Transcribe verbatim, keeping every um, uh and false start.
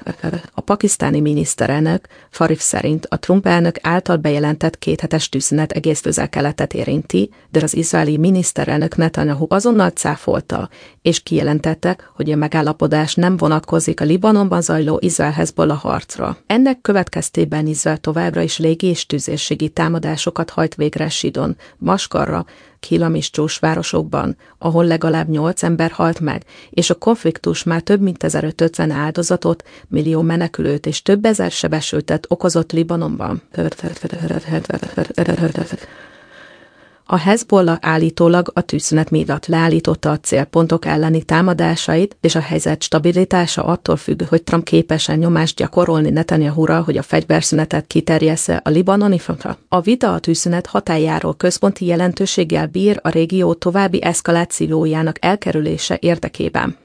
A pakisztáni miniszterelnök Farif szerint a Trump elnök által bejelentett kéthetes tűzszünet egész Közel-Keletet érinti, de az izraeli miniszterelnök Netanyahu azonnal cáfolta, és kijelentette, hogy a megállapodás nem vonatkozik a Libanonban zajló Izrael-Hezbollah harcra. Ennek következtében Izrael továbbra is légi és tüzérségi támadásokat hajt végre Sidon, Maskarra, Kilam és Csós városokban, ahol legalább nyolc ember halt meg, és a konfliktus már több mint ezerötszáz áldozatot, millió menekülőt és több ezer sebesültet okozott Libanonban. A Hezbollah állítólag a tűzszünet miatt leállította a célpontok elleni támadásait, és a helyzet stabilitása attól függ, hogy Trump képes-e nyomást gyakorolni Netanyahura, hogy a fegyverszünetet kiterjessze a libanoni frontra. A vita a tűzszünet hatályáról központi jelentőséggel bír a régió további eszkalációjának elkerülése érdekében.